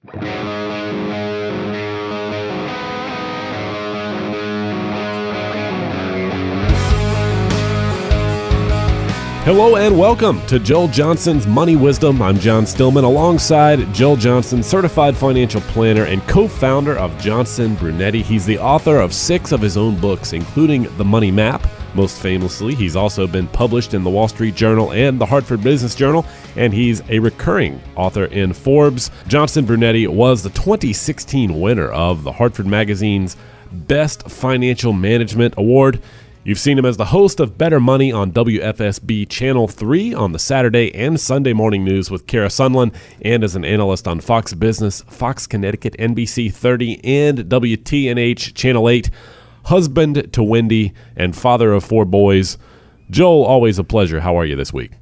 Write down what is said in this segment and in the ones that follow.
Hello and welcome to Joel Johnson's Money Wisdom. I'm John Stillman alongside Joel Johnson, certified financial planner and co-founder of Johnson Brunetti. He's the author of 6 of his own books, including The Money Map. Most famously, he's also been published in the Wall Street Journal and the Hartford Business Journal, and he's a recurring author in Forbes. Johnson Brunetti was the 2016 winner of the Hartford Magazine's Best Financial Management Award. You've seen him as the host of Better Money on WFSB Channel 3 on the Saturday and Sunday morning news with Kara Sunland, and as an analyst on Fox Business, Fox Connecticut, NBC 30, and WTNH Channel 8. Husband to Wendy and father of 4 boys. Joel, always a pleasure. How are you this week?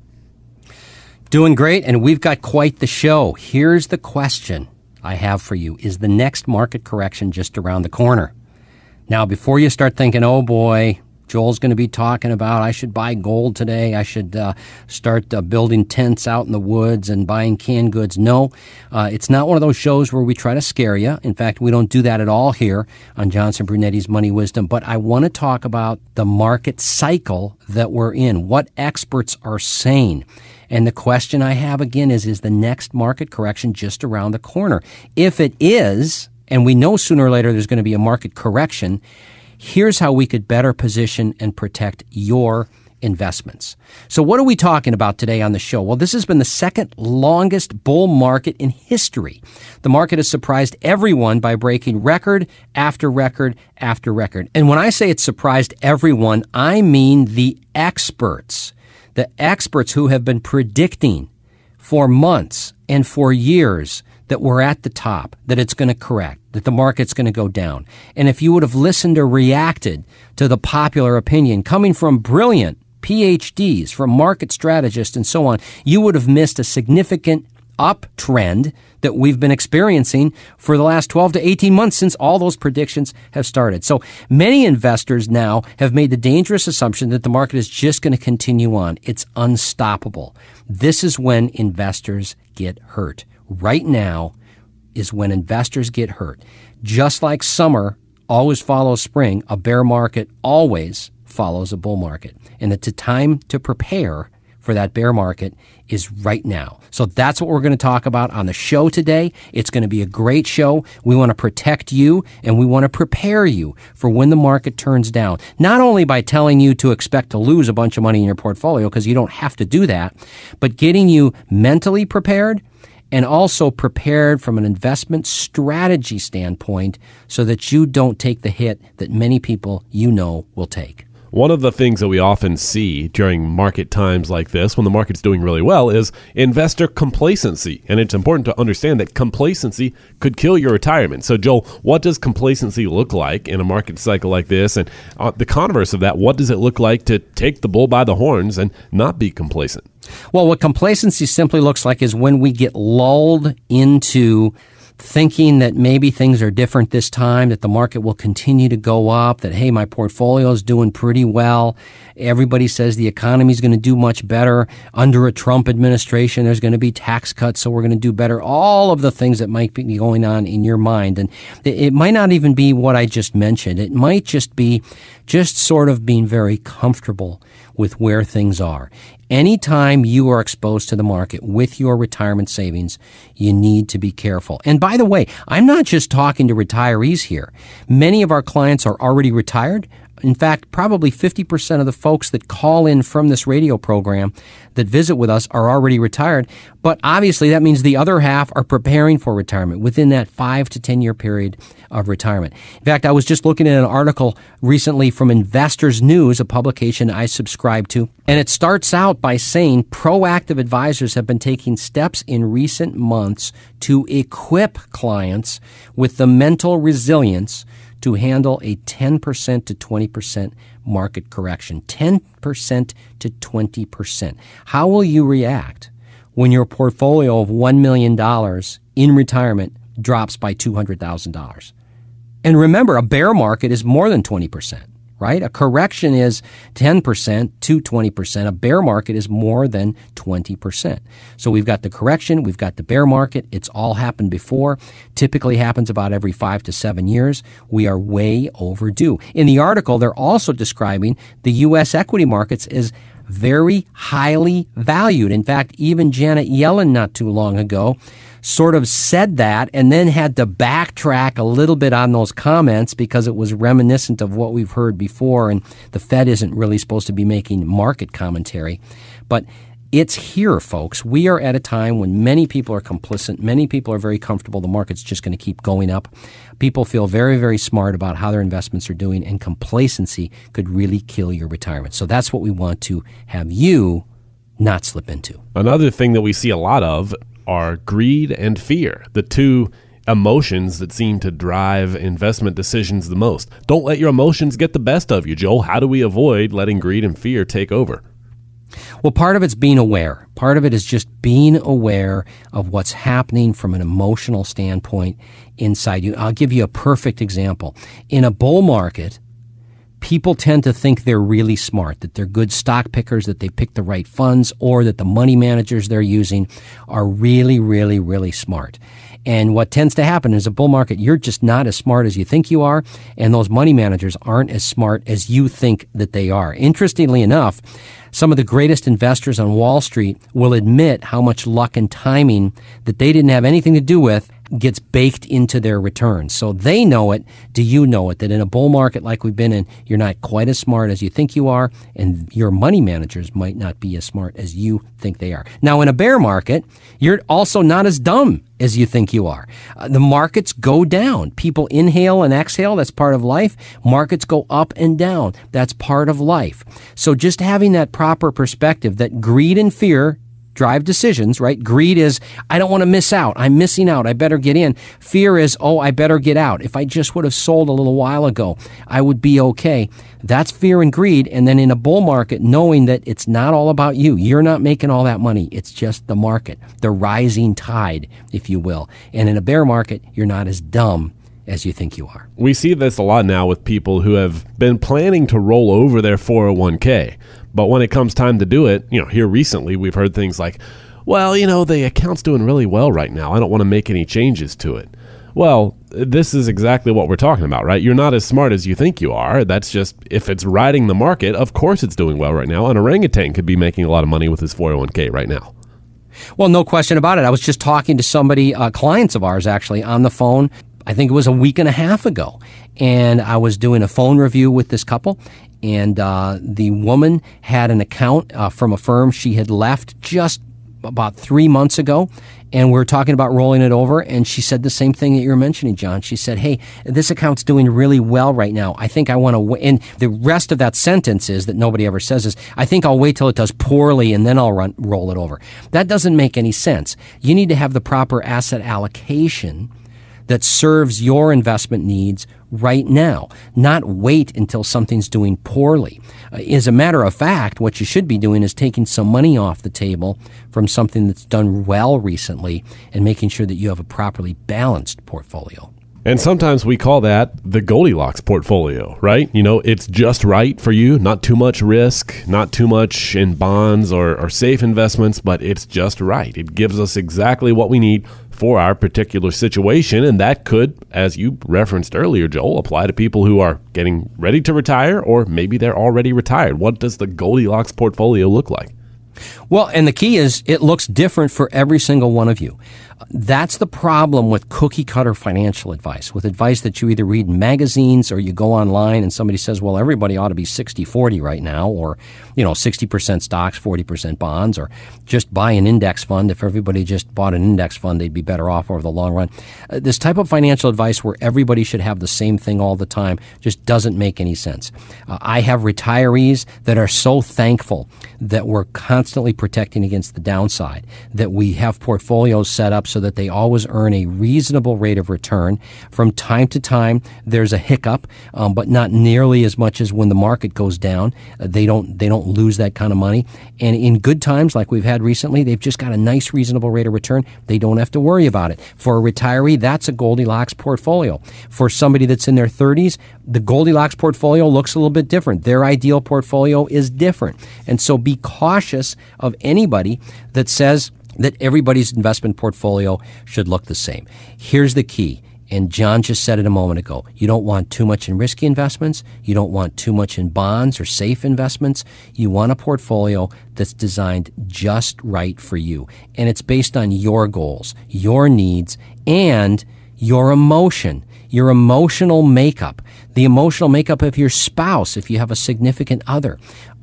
Doing great, and we've got quite the show. Here's the question I have for you. Is the next market correction just around the corner? Now, before you start thinking, oh boy, Joel's going to be talking about I should buy gold today, I should start building tents out in the woods and buying canned goods. No, it's not one of those shows where we try to scare you. In fact, we don't do that at all here on Johnson Brunetti's Money Wisdom. But I want to talk about the market cycle that we're in, what experts are saying. And the question I have again is the next market correction just around the corner? If it is, and we know sooner or later there's going to be a market correction, here's how we could better position and protect your investments. So what are we talking about today on the show? Well, this has been the second longest bull market in history. The market has surprised everyone by breaking record after record after record. And when I say it surprised everyone, I mean the experts who have been predicting for months and for years that we're at the top, that it's going to correct, that the market's going to go down. And if you would have listened or reacted to the popular opinion coming from brilliant PhDs, from market strategists and so on, you would have missed a significant uptrend that we've been experiencing for the last 12 to 18 months since all those predictions have started. So many investors now have made the dangerous assumption that the market is just going to continue on. It's unstoppable. This is when investors get hurt. Right now is when investors get hurt. Just like summer always follows spring, a bear market always follows a bull market. And the time to prepare for that bear market is right now. So that's what we're going to talk about on the show today. It's going to be a great show. We want to protect you and we want to prepare you for when the market turns down. Not only by telling you to expect to lose a bunch of money in your portfolio, because you don't have to do that, but getting you mentally prepared and also prepared from an investment strategy standpoint so that you don't take the hit that many people you know will take. One of the things that we often see during market times like this, when the market's doing really well, is investor complacency. And it's important to understand that complacency could kill your retirement. So, Joel, what does complacency look like in a market cycle like this? And the converse of that, what does it look like to take the bull by the horns and not be complacent? Well, what complacency simply looks like is when we get lulled into thinking that maybe things are different this time, that the market will continue to go up, that, hey, my portfolio is doing pretty well. Everybody says the economy is going to do much better. Under a Trump administration, there's going to be tax cuts, so we're going to do better. All of the things that might be going on in your mind. And it might not even be what I just mentioned. It might just be just sort of being very comfortable with where things are. Anytime you are exposed to the market with your retirement savings, you need to be careful. And by the way, I'm not just talking to retirees here. Many of our clients are already retired. In fact, probably 50% of the folks that call in from this radio program that visit with us are already retired. But obviously that means the other half are preparing for retirement within that 5 to 10 year period of retirement. In fact, I was just looking at an article recently from Investors News, a publication I subscribe to, and it starts out by saying proactive advisors have been taking steps in recent months to equip clients with the mental resilience to handle a 10% to 20% market correction. 10% to 20%. How will you react when your portfolio of $1 million in retirement drops by $200,000? And remember, a bear market is more than 20%. right? A correction is 10% to 20%. A bear market is more than 20%. So we've got the correction, we've got the bear market. It's all happened before. Typically happens about every 5 to 7 years. We are way overdue. In the article, they're also describing the U.S. equity markets as very highly valued. In fact, even Janet Yellen not too long ago sort of said that and then had to backtrack a little bit on those comments because it was reminiscent of what we've heard before, and the Fed isn't really supposed to be making market commentary. But it's here, folks. We are at a time when many people are complicit. Many people are very comfortable the market's just going to keep going up. People feel very, very smart about how their investments are doing, and complacency could really kill your retirement. So that's what we want to have you not slip into. Another thing that we see a lot of are greed and fear, the two emotions that seem to drive investment decisions the most. Don't let your emotions get the best of you, Joel. How do we avoid letting greed and fear take over? Well, part of it's being aware. Part of it is just being aware of what's happening from an emotional standpoint inside you. I'll give you a perfect example. In a bull market, people tend to think they're really smart, that they're good stock pickers, that they pick the right funds, or that the money managers they're using are really, really, really smart. And what tends to happen is a bull market, you're just not as smart as you think you are, and those money managers aren't as smart as you think that they are. Interestingly enough, some of the greatest investors on Wall Street will admit how much luck and timing that they didn't have anything to do with gets baked into their returns. So they know it. Do you know it? That in a bull market like we've been in, you're not quite as smart as you think you are, and your money managers might not be as smart as you think they are. Now, in a bear market, you're also not as dumb as you think you are. The markets go down. People inhale and exhale. That's part of life. Markets go up and down. That's part of life. So just having that proper perspective that greed and fear drive decisions, right? Greed is, I don't want to miss out. I'm missing out. I better get in. Fear is, oh, I better get out. If I just would have sold a little while ago, I would be okay. That's fear and greed. And then in a bull market, knowing that it's not all about you. You're not making all that money. It's just the market, the rising tide, if you will. And in a bear market, you're not as dumb as you think you are. We see this a lot now with people who have been planning to roll over their 401k. But when it comes time to do it, here recently we've heard things like, well, the account's doing really well right now. I don't want to make any changes to it. Well, this is exactly what we're talking about, right? You're not as smart as you think you are. That's just, if it's riding the market, of course it's doing well right now. An orangutan could be making a lot of money with his 401k right now. Well, no question about it. I was just talking to somebody, clients of ours actually, on the phone. I think it was a week and a half ago. And I was doing a phone review with this couple. And the woman had an account from a firm she had left just about 3 months ago. And we were talking about rolling it over. And she said the same thing that you're mentioning, John. She said, hey, this account's doing really well right now. I think I want to wait. And the rest of that sentence is that nobody ever says is, I think I'll wait till it does poorly and then I'll roll it over. That doesn't make any sense. You need to have the proper asset allocation that serves your investment needs right now, not wait until something's doing poorly. As a matter of fact, what you should be doing is taking some money off the table from something that's done well recently and making sure that you have a properly balanced portfolio. And sometimes we call that the Goldilocks portfolio, right? It's just right for you, not too much risk, not too much in bonds or safe investments, but it's just right. It gives us exactly what we need for our particular situation, and that could, as you referenced earlier, Joel, apply to people who are getting ready to retire, or maybe they're already retired. What does the Goldilocks portfolio look like? Well, and the key is it looks different for every single one of you. That's the problem with cookie-cutter financial advice, with advice that you either read in magazines or you go online and somebody says, well, everybody ought to be 60-40 right now, or 60% stocks, 40% bonds, or just buy an index fund. If everybody just bought an index fund, they'd be better off over the long run. This type of financial advice where everybody should have the same thing all the time just doesn't make any sense. I have retirees that are so thankful that we're constantly protecting against the downside, that we have portfolios set up up so that they always earn a reasonable rate of return. From time to time, there's a hiccup, but not nearly as much as when the market goes down. They don't lose that kind of money. And in good times, like we've had recently, they've just got a nice, reasonable rate of return. They don't have to worry about it. For a retiree, that's a Goldilocks portfolio. For somebody that's in their 30s, the Goldilocks portfolio looks a little bit different. Their ideal portfolio is different. And so be cautious of anybody that says that everybody's investment portfolio should look the same. Here's the key, and John just said it a moment ago. You don't want too much in risky investments. You don't want too much in bonds or safe investments. You want a portfolio that's designed just right for you. And it's based on your goals, your needs, and your emotional makeup, the emotional makeup of your spouse if you have a significant other.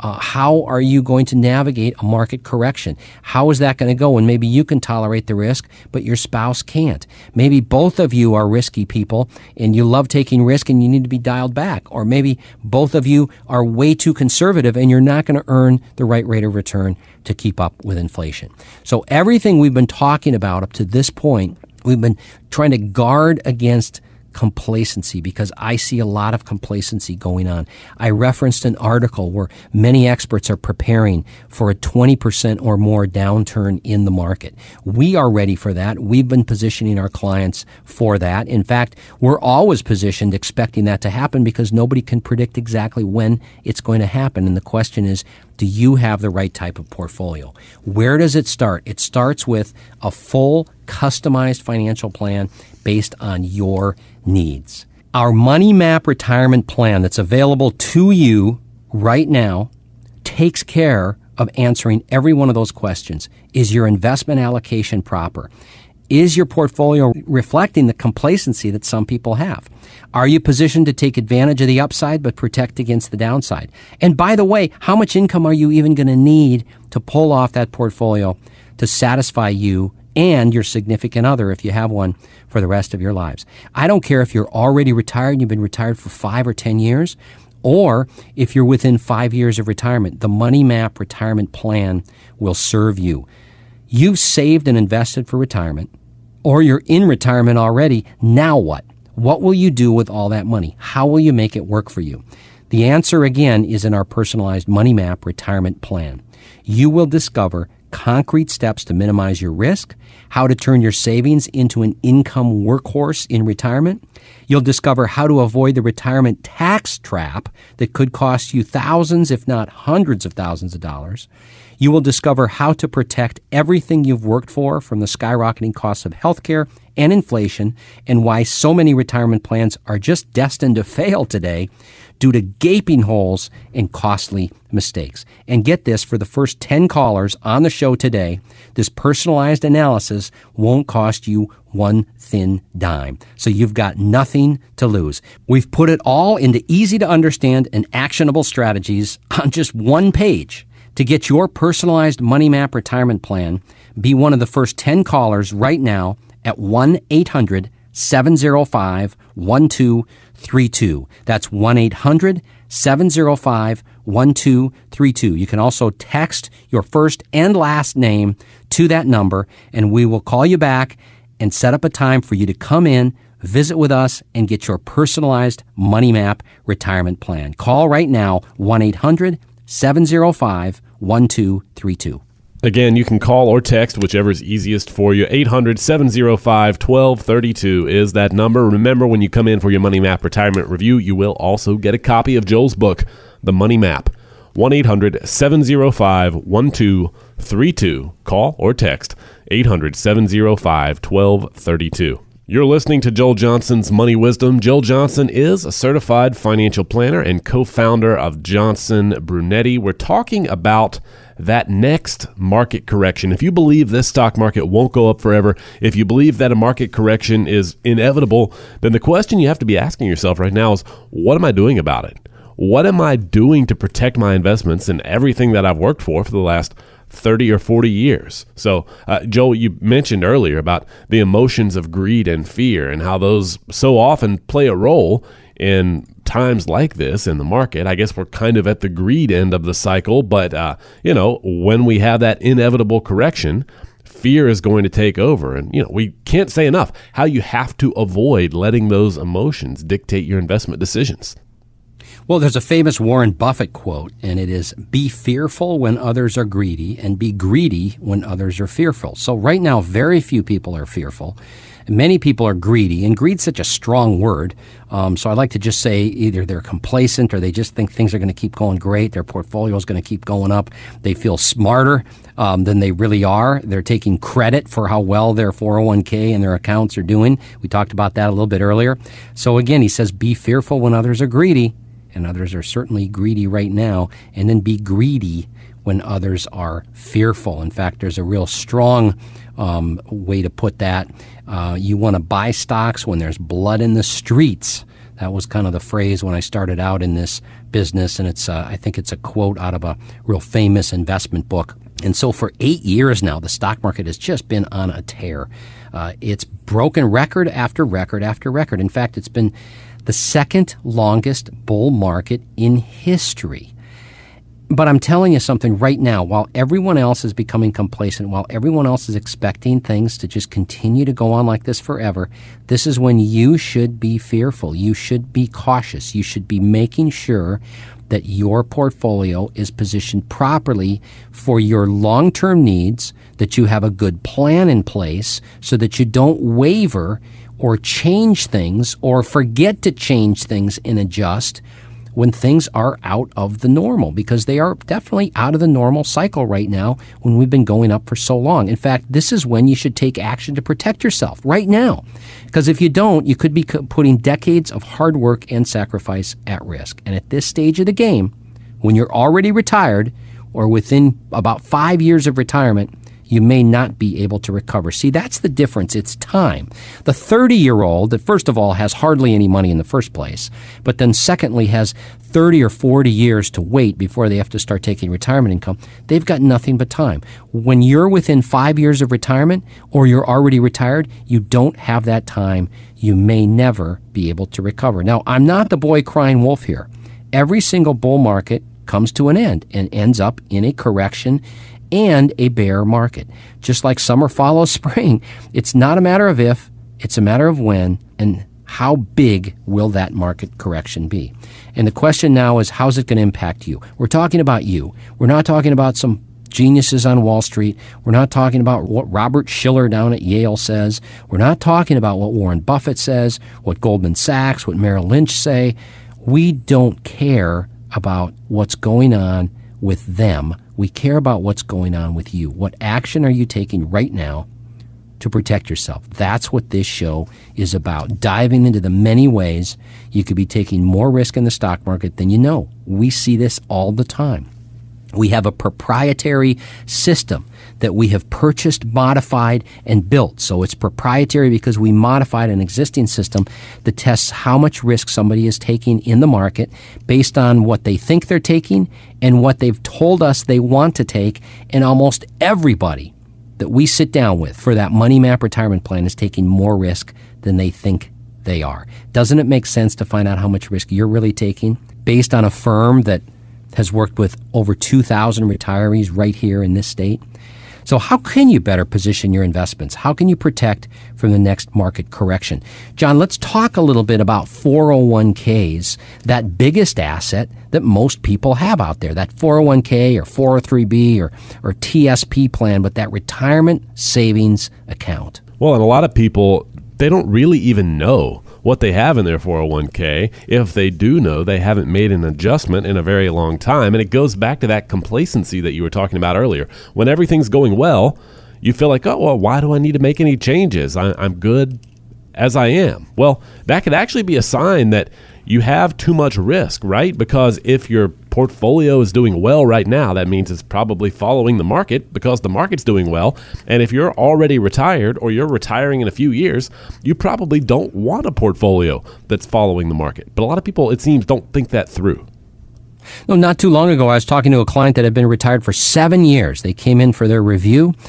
How are you going to navigate a market correction? How is that going to go? And maybe you can tolerate the risk, but your spouse can't. Maybe both of you are risky people and you love taking risk and you need to be dialed back. Or maybe both of you are way too conservative and you're not going to earn the right rate of return to keep up with inflation. So everything we've been talking about up to this point, we've been trying to guard against complacency, because I see a lot of complacency going on. I referenced an article where many experts are preparing for a 20% or more downturn in the market. We are ready for that. We've been positioning our clients for that. In fact, we're always positioned expecting that to happen because nobody can predict exactly when it's going to happen. And the question is, do you have the right type of portfolio? Where does it start? It starts with a full, customized financial plan based on your needs. Our Money Map retirement plan that's available to you right now takes care of answering every one of those questions. Is your investment allocation proper? Is your portfolio reflecting the complacency that some people have? Are you positioned to take advantage of the upside but protect against the downside? And by the way, how much income are you even going to need to pull off that portfolio to satisfy you and your significant other, if you have one, for the rest of your lives? I don't care if you're already retired and you've been retired for 5 or 10 years, or if you're within 5 years of retirement. The Money Map retirement plan will serve you. You've saved and invested for retirement, or you're in retirement already. Now what? What will you do with all that money? How will you make it work for you? The answer, again, is in our personalized Money Map retirement plan. You will discover concrete steps to minimize your risk, how to turn your savings into an income workhorse in retirement. You'll discover how to avoid the retirement tax trap that could cost you thousands, if not hundreds of thousands of dollars. You will discover how to protect everything you've worked for from the skyrocketing costs of healthcare and inflation, and why so many retirement plans are just destined to fail today due to gaping holes and costly mistakes. And get this, for the first 10 callers on the show today, this personalized analysis won't cost you one thin dime. So you've got nothing to lose. We've put it all into easy to understand and actionable strategies on just one page. To get your personalized Money Map retirement plan, be one of the first 10 callers right now at 1-800-705-1232. That's 1-800-705-1232. You can also text your first and last name to that number, and we will call you back and set up a time for you to come in, visit with us, and get your personalized Money Map retirement plan. Call right now, 1-800-705-1232. Again, you can call or text, whichever is easiest for you. 800-705-1232 is that number. Remember, when you come in for your Money Map retirement review, you will also get a copy of Joel's book, The Money Map. 1-800-705-1232. Call or text 800-705-1232. You're listening to Joel Johnson's Money Wisdom. Joel Johnson is a certified financial planner and co-founder of Johnson Brunetti. We're talking about that next market correction. If you believe this stock market won't go up forever, if you believe that a market correction is inevitable, then the question you have to be asking yourself right now is, what am I doing about it? What am I doing to protect my investments and everything that I've worked for the last 30 or 40 years? So, Joel, you mentioned earlier about the emotions of greed and fear and how those so often play a role in times like this in the market. I guess we're kind of at the greed end of the cycle, but, when we have that inevitable correction, fear is going to take over. And, we can't say enough how you have to avoid letting those emotions dictate your investment decisions. Well, there's a famous Warren Buffett quote, and it is, be fearful when others are greedy and be greedy when others are fearful. So right now, very few people are fearful. Many people are greedy, and greed's such a strong word. So I like to just say either they're complacent or they just think things are going to keep going great. Their portfolio is going to keep going up. They feel smarter than they really are. They're taking credit for how well their 401k and their accounts are doing. We talked about that a little bit earlier. So again, he says, be fearful when others are greedy, and others are certainly greedy right now, and then be greedy when others are fearful. In fact, there's a real strong way to put that. You want to buy stocks when there's blood in the streets. That was kind of the phrase when I started out in this business, and I think it's a quote out of a real famous investment book. And so for 8 years now, the stock market has just been on a tear. It's broken record after record after record. In fact, it's been the second longest bull market in history. But I'm telling you something right now, while everyone else is becoming complacent, while everyone else is expecting things to just continue to go on like this forever, this is when you should be fearful. You should be cautious. You should be making sure that your portfolio is positioned properly for your long-term needs, that you have a good plan in place so that you don't waver or change things or forget to change things and adjust when things are out of the normal, because they are definitely out of the normal cycle right now when we've been going up for so long. In fact, this is when you should take action to protect yourself right now, because if you don't, you could be putting decades of hard work and sacrifice at risk. And at this stage of the game, when you're already retired or within about 5 years of retirement, you may not be able to recover. See, that's the difference. It's time. The 30-year-old that, first of all, has hardly any money in the first place, but then secondly has 30 or 40 years to wait before they have to start taking retirement income, they've got nothing but time. When you're within 5 years of retirement or you're already retired, you don't have that time. You may never be able to recover. Now, I'm not the boy crying wolf here. Every single bull market comes to an end and ends up in a correction and a bear market. Just like summer follows spring, it's not a matter of if, it's a matter of when, and how big will that market correction be. And the question now is, how's it going to impact you? We're talking about you. We're not talking about some geniuses on Wall Street. We're not talking about what Robert Shiller down at Yale says. We're not talking about what Warren Buffett says, what Goldman Sachs, what Merrill Lynch say. We don't care about what's going on with them. We care about what's going on with you. What action are you taking right now to protect yourself? That's what this show is about, diving into the many ways you could be taking more risk in the stock market than you know. We see this all the time. We have a proprietary system that we have purchased, modified, and built. So it's proprietary because we modified an existing system that tests how much risk somebody is taking in the market based on what they think they're taking and what they've told us they want to take. And almost everybody that we sit down with for that Money Map retirement plan is taking more risk than they think they are. Doesn't it make sense to find out how much risk you're really taking based on a firm that has worked with over 2,000 retirees right here in this state? So how can you better position your investments? How can you protect from the next market correction? John, let's talk a little bit about 401ks, that biggest asset that most people have out there, that 401k or 403b or TSP plan, but that retirement savings account. Well, and a lot of people, they don't really even know what they have in their 401k. If they do know, they haven't made an adjustment in a very long time. And it goes back to that complacency that you were talking about earlier. When everything's going well, you feel like, oh, well, why do I need to make any changes? I'm good as I am. Well, that could actually be a sign that you have too much risk, right? Because if your portfolio is doing well right now, that means it's probably following the market because the market's doing well. And if you're already retired or you're retiring in a few years, you probably don't want a portfolio that's following the market. But a lot of people, it seems, don't think that through. No, not too long ago, I was talking to a client that had been retired for 7 years. They came in for their review,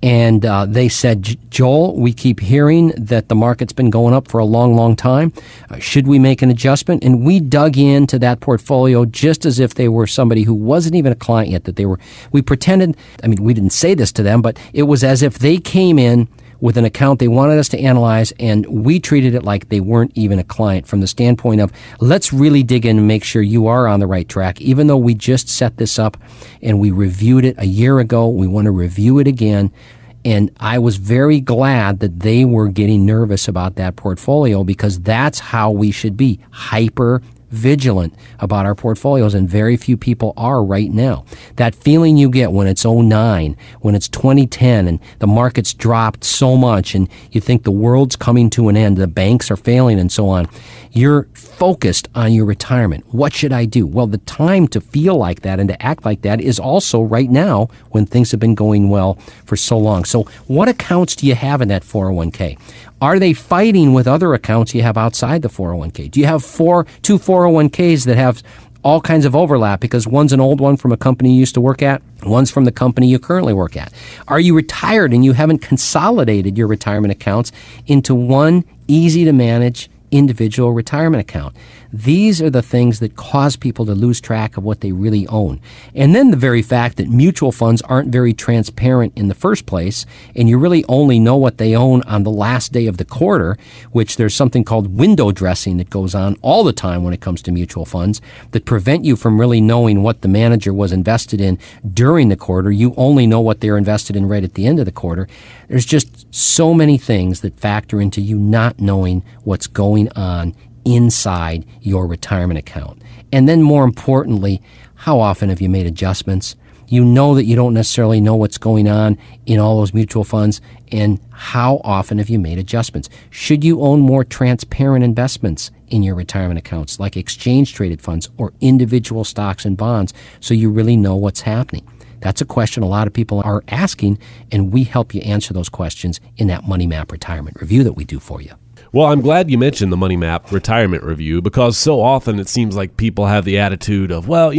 And they said, Joel, we keep hearing that the market's been going up for a long, long time. Should we make an adjustment? And we dug into that portfolio just as if they were somebody who wasn't even a client yet, we pretended, we didn't say this to them, but it was as if they came in with an account they wanted us to analyze, and we treated it like they weren't even a client from the standpoint of, let's really dig in and make sure you are on the right track. Even though we just set this up and we reviewed it a year ago, we want to review it again. And I was very glad that they were getting nervous about that portfolio, because that's how we should be, hyper vigilant about our portfolios, and very few people are right now. That feeling you get when it's 2009, when it's 2010, and the market's dropped so much, and you think the world's coming to an end, the banks are failing, and so on. You're focused on your retirement. What should I do? Well, the time to feel like that and to act like that is also right now, when things have been going well for so long. So what accounts do you have in that 401k? Are they fighting with other accounts you have outside the 401k? Do you have two 401ks that have all kinds of overlap because one's an old one from a company you used to work at, one's from the company you currently work at? Are you retired and you haven't consolidated your retirement accounts into one easy to manage individual retirement account? These are the things that cause people to lose track of what they really own. And then the very fact that mutual funds aren't very transparent in the first place, and you really only know what they own on the last day of the quarter, which there's something called window dressing that goes on all the time when it comes to mutual funds that prevent you from really knowing what the manager was invested in during the quarter. You only know what they're invested in right at the end of the quarter. There's just so many things that factor into you not knowing what's going on inside your retirement account. And then more importantly, how often have you made adjustments? You know that you don't necessarily know what's going on in all those mutual funds, and how often have you made adjustments? Should you own more transparent investments in your retirement accounts, like exchange-traded funds or individual stocks and bonds, so you really know what's happening? That's a question a lot of people are asking, and we help you answer those questions in that Money Map Retirement Review that we do for you. Well, I'm glad you mentioned the Money Map Retirement Review, because so often it seems like people have the attitude of, well,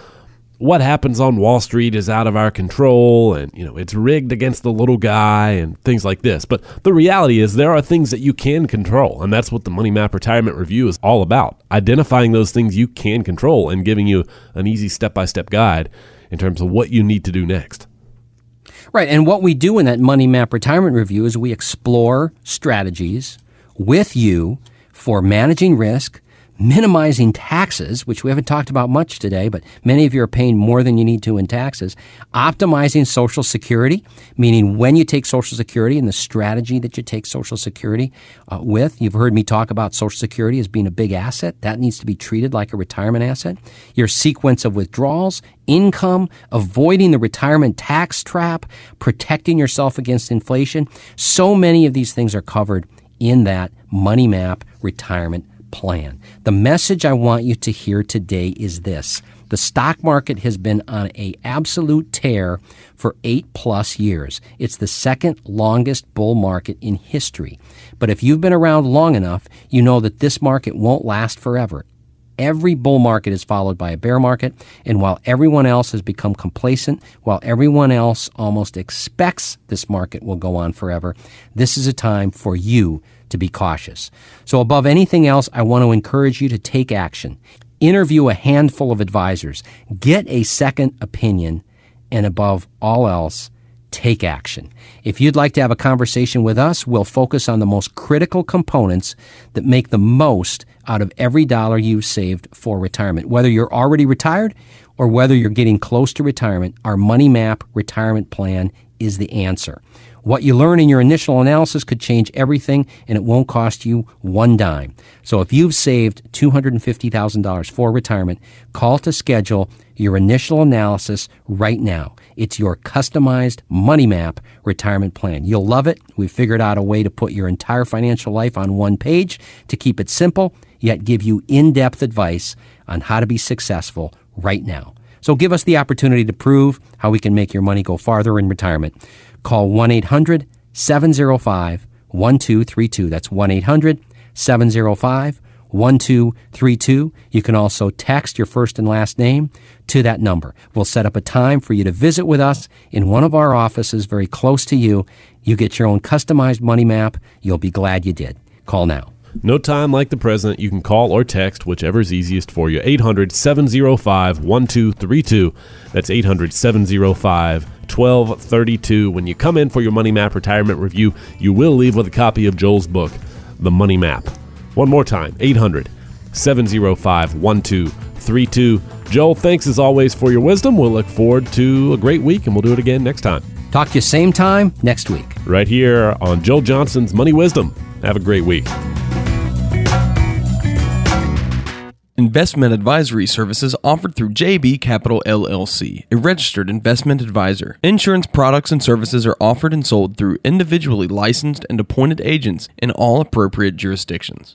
what happens on Wall Street is out of our control, and, it's rigged against the little guy and things like this. But the reality is there are things that you can control, and that's what the Money Map Retirement Review is all about, identifying those things you can control and giving you an easy step-by-step guide in terms of what you need to do next. Right, and what we do in that Money Map Retirement Review is we explore strategies with you for managing risk, minimizing taxes, which we haven't talked about much today, but many of you are paying more than you need to in taxes, optimizing Social Security, meaning when you take Social Security and the strategy that you take Social Security with. You've heard me talk about Social Security as being a big asset. That needs to be treated like a retirement asset. Your sequence of withdrawals, income, avoiding the retirement tax trap, protecting yourself against inflation. So many of these things are covered in that Money Map Retirement Plan. The message I want you to hear today is this. The stock market has been on an absolute tear for 8+ years. It's the second longest bull market in history. But if you've been around long enough, you know that this market won't last forever. Every bull market is followed by a bear market, and while everyone else has become complacent, while everyone else almost expects this market will go on forever, this is a time for you to be cautious. So above anything else, I want to encourage you to take action. Interview a handful of advisors. Get a second opinion, and above all else, take action. If you'd like to have a conversation with us, we'll focus on the most critical components that make the most out of every dollar you've saved for retirement. Whether you're already retired or whether you're getting close to retirement, our Money Map Retirement Plan is the answer. What you learn in your initial analysis could change everything, and it won't cost you one dime. So if you've saved $250,000 for retirement, call to schedule your initial analysis right now. It's your customized Money Map Retirement Plan. You'll love it. We've figured out a way to put your entire financial life on one page to keep it simple, yet give you in-depth advice on how to be successful right now. So give us the opportunity to prove how we can make your money go farther in retirement. Call 1-800-705-1232. That's 1-800-705-1232. 1232. You can also text your first and last name to that number. We'll set up a time for you to visit with us in one of our offices very close to you. You get your own customized money map. You'll be glad you did. Call now. No time like the present. You can call or text, whichever's easiest for you. 800-705-1232. That's 800-705-1232. When you come in for your Money Map retirement review, you will leave with a copy of Joel's book, The Money Map. One more time, 800-705-1232. Joel, thanks as always for your wisdom. We'll look forward to a great week, and we'll do it again next time. Talk to you same time next week. Right here on Joel Johnson's Money Wisdom. Have a great week. Investment advisory services offered through JB Capital LLC, a registered investment advisor. Insurance products and services are offered and sold through individually licensed and appointed agents in all appropriate jurisdictions.